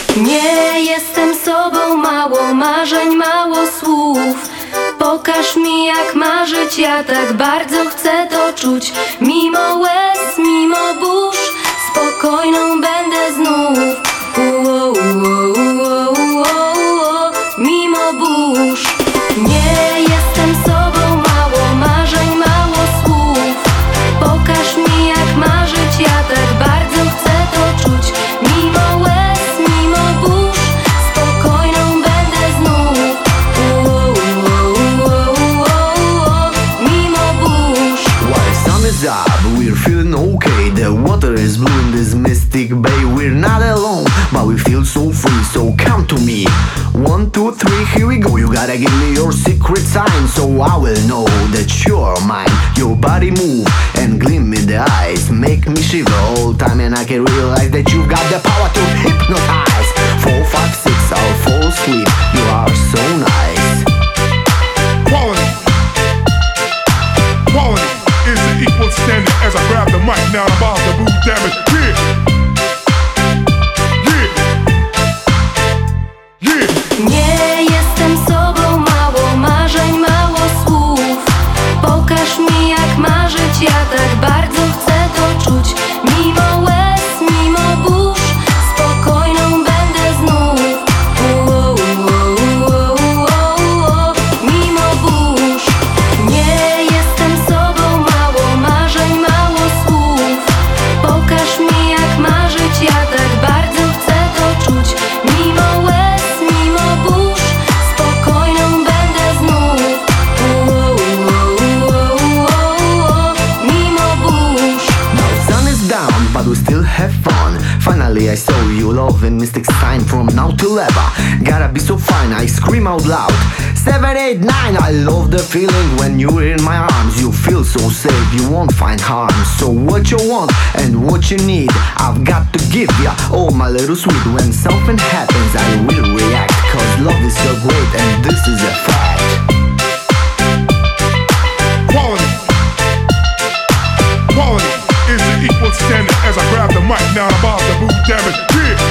Nie jestem sobą, mało marzeń, mało słów. Pokaż mi jak marzyć, ja tak bardzo chcę to czuć. Mimo łez, mimo burz, spokojną będę znów. Mimo burz. Nie jestem sobą, mało marzeń, mało słów. Pokaż mi jak marzyć, ja tak bardzo chcę to czuć. Mimo łez, mimo burz, spokojną będę znów. Mimo burz. While sun is up, we're feeling okay. The water is blue in this mystic bay. We're not alone, but we feel so free. So come to me. 1, 2, 3, here we go. You gotta give me your secret sign, so I will know that you're mine. Your body move and gleam in the eyes, make me shiver all time, and I can realize that you've got the power to hypnotize. 4, 5, 6, I'll fall asleep. You are so nice. Quality. Quality is the equal standard as I grab the mic. Now I'm about to boot damage. Nie jestem sobą, mało marzeń, mało słów. Pokaż mi jak marzyć, ja tak bardzo chcę to czuć. Mimo łez, mimo burz, spokojną będę znów. Mimo burz. Nie jestem sobą, mało marzeń, mało słów. Pokaż mi jak marzyć, ja tak bardzo chcę to czuć. Mimo łez, mimo burz, spokojną będę znów. Mimo burz. Now sun is down, but we still have fun. Finally I saw you, love and mystic sign. From now till ever, gotta be so fine, I scream out loud. 7, 8, 9, I love the feeling when you're in my arms. You feel so safe, you won't find harm. So what you want and what you need, I've got to give ya all my little sweet. When something happens I will react, cause love is so great and this is a fact. Quality. Quality is the equal standard as I grab the mic. Now I'm about to boot damage.